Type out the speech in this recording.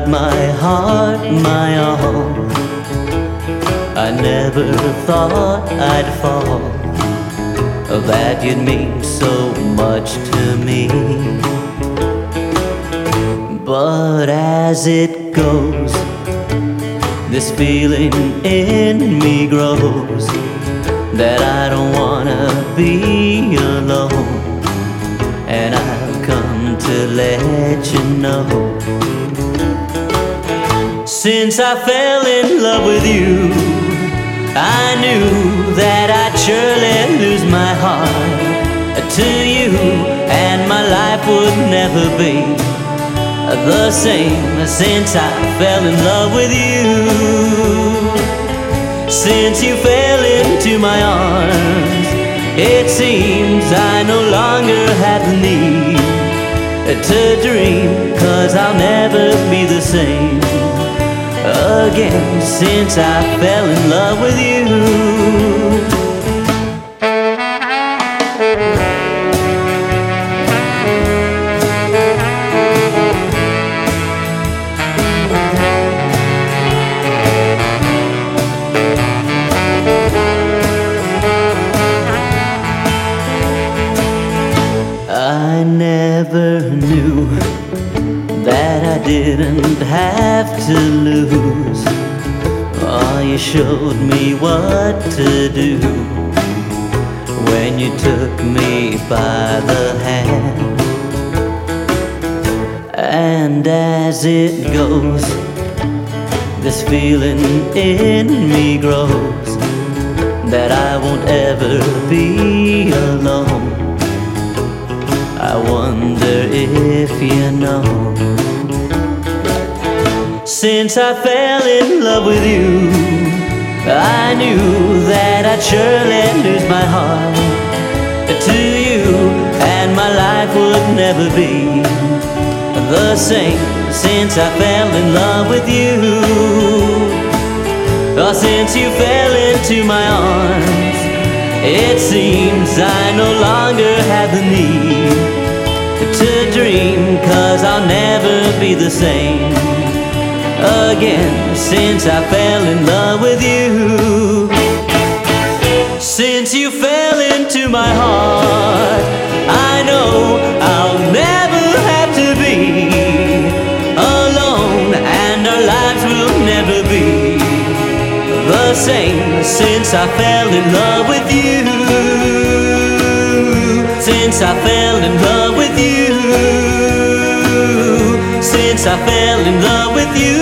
my heart, my all. I never thought I'd fall, that you'd mean so much to me. But as it goes, this feeling in me grows, that I don't wanna be alone. And I've come to let you know, since I fell in love with you, I knew that I'd surely lose my heart to you, and my life would never be the same since I fell in love with you. Since you fell into my arms, it seems I no longer have the need to dream, 'cause I'll never be the same again since I fell in love with you. I never knew that I didn't have to lose. Oh, you showed me what to do when you took me by the hand. And as it goes, this feeling in me grows, that I won't ever be alone. I wonder if you know, since I fell in love with you, I knew that I'd surely lose my heart to you, and my life would never be the same since I fell in love with you. Oh, since you fell into my arms, it seems I no longer have the need to dream, 'cause I'll never be the same again since I fell in love with you. Since you fell into my heart, I know I'll never have to be alone, and our lives will never be the same since I fell in love with you. Since I fell in love with you. Since I fell in love with you.